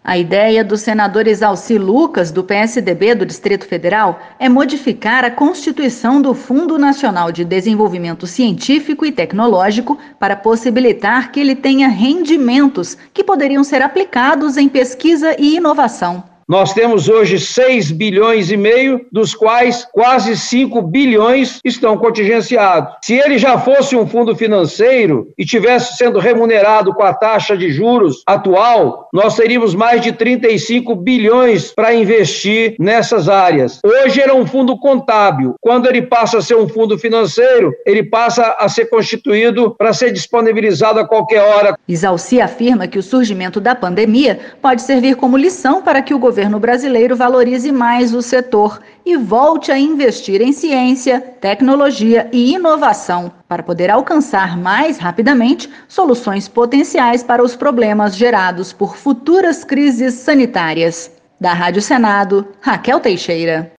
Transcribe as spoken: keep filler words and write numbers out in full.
A ideia do senador Exalci Lucas, do P S D B do Distrito Federal, é modificar a Constituição do Fundo Nacional de Desenvolvimento Científico e Tecnológico para possibilitar que ele tenha rendimentos que poderiam ser aplicados em pesquisa e inovação. Nós temos hoje seis bilhões e meio, dos quais quase cinco bilhões estão contingenciados. Se ele já fosse um fundo financeiro e tivesse sendo remunerado com a taxa de juros atual, nós teríamos mais de trinta e cinco bilhões para investir nessas áreas. Hoje era um fundo contábil. Quando ele passa a ser um fundo financeiro, ele passa a ser constituído para ser disponibilizado a qualquer hora. Exalci afirma que o surgimento da pandemia pode servir como lição para que o governo O governo brasileiro valorize mais o setor e volte a investir em ciência, tecnologia e inovação para poder alcançar mais rapidamente soluções potenciais para os problemas gerados por futuras crises sanitárias. Da Rádio Senado, Raquel Teixeira.